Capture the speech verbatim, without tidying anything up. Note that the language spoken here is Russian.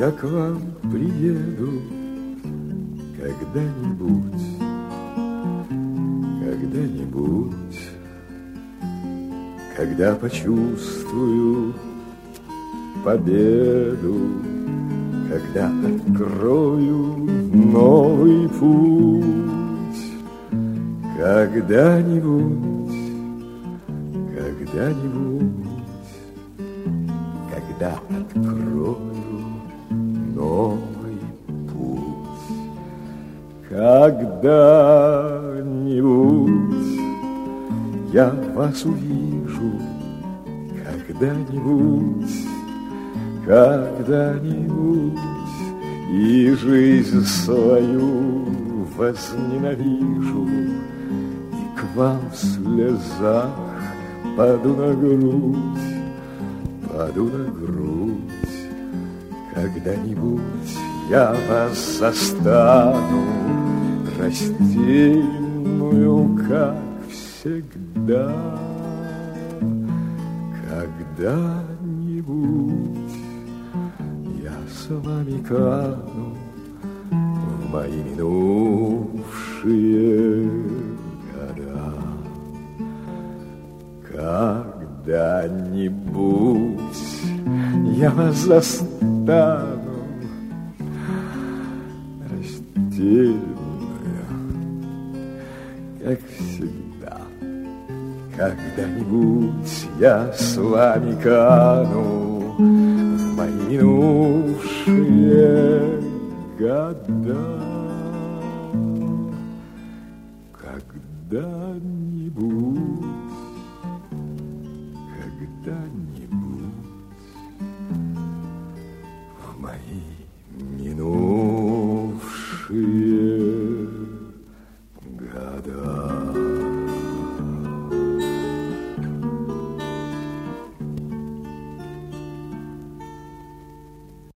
я к вам приеду когда-нибудь, когда-нибудь, когда почувствую победу, когда открою новый путь, когда-нибудь, когда-нибудь, когда открою новый путь, когда-нибудь я вас увижу, когда-нибудь, когда-нибудь, и жизнь свою возненавижу, и к вам в слезах паду на грудь, паду на грудь. Когда-нибудь я вас застану растерянную, как всегда. Когда-нибудь я с вами кану в мои минувшие года. Когда-нибудь я вас застану растерянную, как всегда. Когда-нибудь я с вами кану в мои минувшие года. Когда-нибудь, когда-нибудь в мои минувшие